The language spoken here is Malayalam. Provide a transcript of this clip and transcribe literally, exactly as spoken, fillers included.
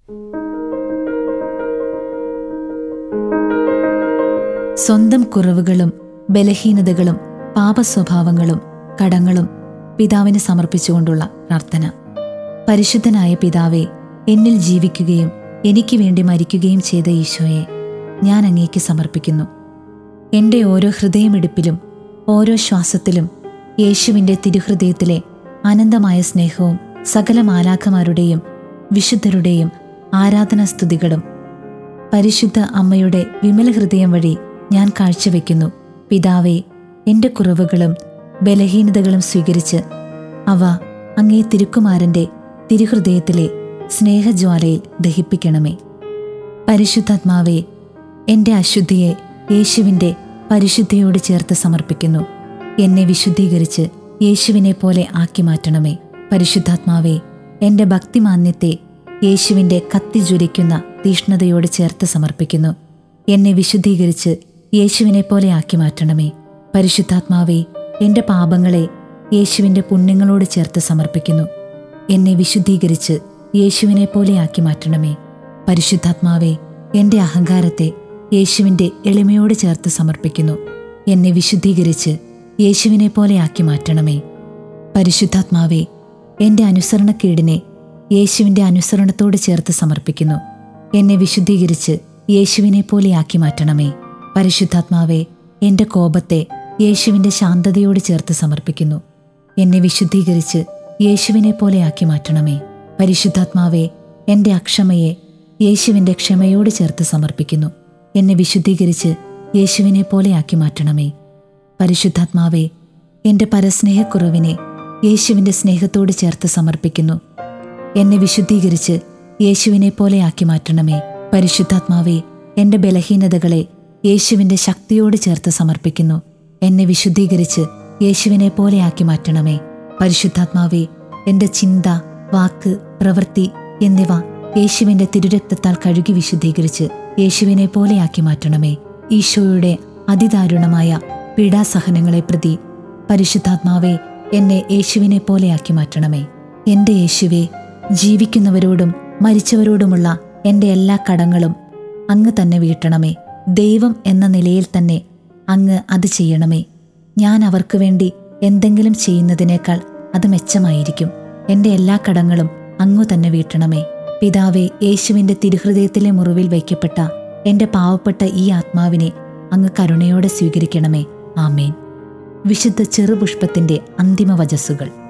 സ്വന്തം കുറവുകളും ബലഹീനതകളും പാപസ്വഭാവങ്ങളും കടങ്ങളും പിതാവിന് സമർപ്പിച്ചുകൊണ്ടുള്ള പ്രാർത്ഥന. പരിശുദ്ധനായ പിതാവേ, എന്നിൽ ജീവിക്കുകയും എനിക്ക് വേണ്ടി മരിക്കുകയും ചെയ്ത ഈശോയെ ഞാൻ അങ്ങേക്ക് സമർപ്പിക്കുന്നു. എൻ്റെ ഓരോ ഹൃദയമിടിപ്പിലും ഓരോ ശ്വാസത്തിലും യേശുവിൻ്റെ തിരുഹൃദയത്തിലെ അനന്തമായ സ്നേഹവും സകല മാലാഖമാരുടെയും വിശുദ്ധരുടെയും ആരാധനാസ്തുതികളും പരിശുദ്ധ അമ്മയുടെ വിമല ഹൃദയം വഴി ഞാൻ കാഴ്ചവെക്കുന്നു. പിതാവേ, എൻ്റെ കുറവുകളും ബലഹീനതകളും സ്വീകരിച്ച് അവ അങ്ങേ തിരുക്കുമാരൻ്റെ തിരുഹൃദയത്തിലെ സ്നേഹജ്വാലയിൽ ദഹിപ്പിക്കണമേ. പരിശുദ്ധാത്മാവേ, എൻ്റെ അശുദ്ധിയെ യേശുവിൻ്റെ പരിശുദ്ധിയോട് ചേർത്ത് സമർപ്പിക്കുന്നു. എന്നെ വിശുദ്ധീകരിച്ച് യേശുവിനെ പോലെ ആക്കി മാറ്റണമേ. പരിശുദ്ധാത്മാവേ, എൻ്റെ ഭക്തിമാന്യത്തെ യേശുവിൻ്റെ കത്തിജ്വലിക്കുന്ന തീഷ്ണതയോട് ചേർത്ത് സമർപ്പിക്കുന്നു. എന്നെ വിശുദ്ധീകരിച്ച് യേശുവിനെ പോലെ ആക്കി മാറ്റണമേ. പരിശുദ്ധാത്മാവേ, എൻ്റെ പാപങ്ങളെ യേശുവിൻ്റെ പുണ്യങ്ങളോട് ചേർത്ത് സമർപ്പിക്കുന്നു. എന്നെ വിശുദ്ധീകരിച്ച് യേശുവിനെ പോലെ ആക്കി മാറ്റണമേ. പരിശുദ്ധാത്മാവേ, എൻ്റെ അഹങ്കാരത്തെ യേശുവിൻ്റെ എളിമയോട് ചേർത്ത് സമർപ്പിക്കുന്നു. എന്നെ വിശുദ്ധീകരിച്ച് യേശുവിനെ പോലെ ആക്കി മാറ്റണമേ. പരിശുദ്ധാത്മാവേ, എൻ്റെ അനുസരണക്കേടിനെ യേശുവിൻ്റെ അനുസരണത്തോട് ചേർത്ത് സമർപ്പിക്കുന്നു. എന്നെ വിശുദ്ധീകരിച്ച് യേശുവിനെ പോലെ ആക്കി മാറ്റണമേ. പരിശുദ്ധാത്മാവേ, എൻ്റെ കോപത്തെ യേശുവിൻ്റെ ശാന്തതയോട് ചേർത്ത് സമർപ്പിക്കുന്നു. എന്നെ വിശുദ്ധീകരിച്ച് യേശുവിനെ പോലെ ആക്കി മാറ്റണമേ. പരിശുദ്ധാത്മാവേ, എൻ്റെ അക്ഷമയെ യേശുവിൻ്റെ ക്ഷമയോട് ചേർത്ത് സമർപ്പിക്കുന്നു. എന്നെ വിശുദ്ധീകരിച്ച് യേശുവിനെ പോലെ ആക്കി മാറ്റണമേ. പരിശുദ്ധാത്മാവേ, എൻ്റെ പരസ്നേഹക്കുറവിനെ യേശുവിൻ്റെ സ്നേഹത്തോട് ചേർത്ത് സമർപ്പിക്കുന്നു. എന്നെ വിശുദ്ധീകരിച്ച് യേശുവിനെ പോലെ ആക്കി മാറ്റണമേ. പരിശുദ്ധാത്മാവേ, എൻ്റെ ബലഹീനതകളെ യേശുവിൻ്റെ ശക്തിയോട് ചേർത്ത് സമർപ്പിക്കുന്നു. എന്നെ വിശുദ്ധീകരിച്ച് യേശുവിനെ പോലെ ആക്കി മാറ്റണമേ. പരിശുദ്ധാത്മാവേ, എൻ്റെ ചിന്ത, വാക്ക്, പ്രവൃത്തി എന്നിവ യേശുവിൻ്റെ തിരുരക്തത്താൽ കഴുകി വിശുദ്ധീകരിച്ച് യേശുവിനെ പോലെ ആക്കി മാറ്റണമേ. ഈശോയുടെ അതിദാരുണമായ പീഡാസഹനങ്ങളെ പ്രതി പരിശുദ്ധാത്മാവേ, എന്നെ യേശുവിനെ പോലെ ആക്കി മാറ്റണമേ. എൻ്റെ യേശുവേ, ജീവിക്കുന്നവരോടും മരിച്ചവരോടുമുള്ള എൻ്റെ എല്ലാ കടങ്ങളും അങ്ങ് തന്നെ വീട്ടണമേ. ദൈവം എന്ന നിലയിൽ തന്നെ അങ്ങ് അത് ചെയ്യണമേ. ഞാൻ അവർക്ക് വേണ്ടി എന്തെങ്കിലും ചെയ്യുന്നതിനേക്കാൾ അത് മെച്ചമായിരിക്കും. എൻ്റെ എല്ലാ കടങ്ങളും അങ്ങു തന്നെ വീട്ടണമേ. പിതാവേ, യേശുവിൻ്റെ തിരുഹൃദയത്തിലെ മുറിവിൽ വയ്ക്കപ്പെട്ട എൻ്റെ പാവപ്പെട്ട ഈ ആത്മാവിനെ അങ്ങ് കരുണയോടെ സ്വീകരിക്കണമേ. ആമേൻ. വിശുദ്ധ ചെറുപുഷ്പത്തിൻ്റെ അന്തിമ വചസ്സുകൾ.